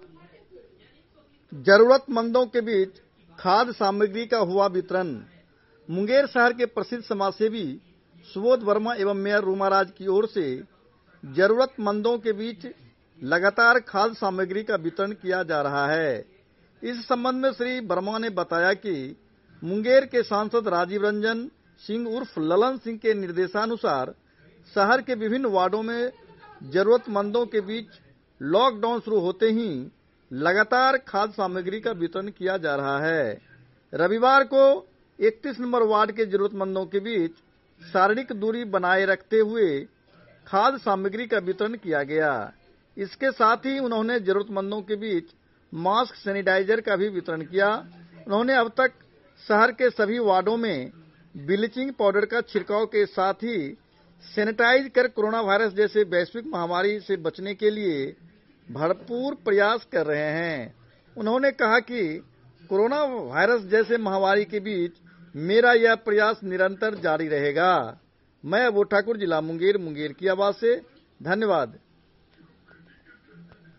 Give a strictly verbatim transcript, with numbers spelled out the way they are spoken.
जरूरतमंदों के बीच खाद्य सामग्री का हुआ वितरण। मुंगेर शहर के प्रसिद्ध समाजसेवी सुबोध वर्मा एवं मेयर रूमाराज की ओर से जरूरतमंदों के बीच लगातार खाद्य सामग्री का वितरण किया जा रहा है। इस संबंध में श्री वर्मा ने बताया कि मुंगेर के सांसद राजीव रंजन सिंह उर्फ ललन सिंह के निर्देशानुसार शहर के विभिन्न वार्डों में जरूरतमंदों के बीच लॉकडाउन शुरू होते ही लगातार खाद्य सामग्री का वितरण किया जा रहा है। रविवार को इकतीस नंबर वार्ड के जरूरतमंदों के बीच शारीरिक दूरी बनाए रखते हुए खाद्य सामग्री का वितरण किया गया। इसके साथ ही उन्होंने जरूरतमंदों के बीच मास्क, सैनिटाइजर का भी वितरण किया। उन्होंने अब तक शहर के सभी वार्डों में ब्लीचिंग पाउडर का छिड़काव के साथ ही सैनिटाइज कर कोरोना वायरस जैसे वैश्विक महामारी से बचने के लिए भरपूर प्रयास कर रहे हैं। उन्होंने कहा कि कोरोना वायरस जैसे महामारी के बीच मेरा यह प्रयास निरंतर जारी रहेगा। मैं अबू ठाकुर, जिला मुंगेर, मुंगेर की आवाज से धन्यवाद।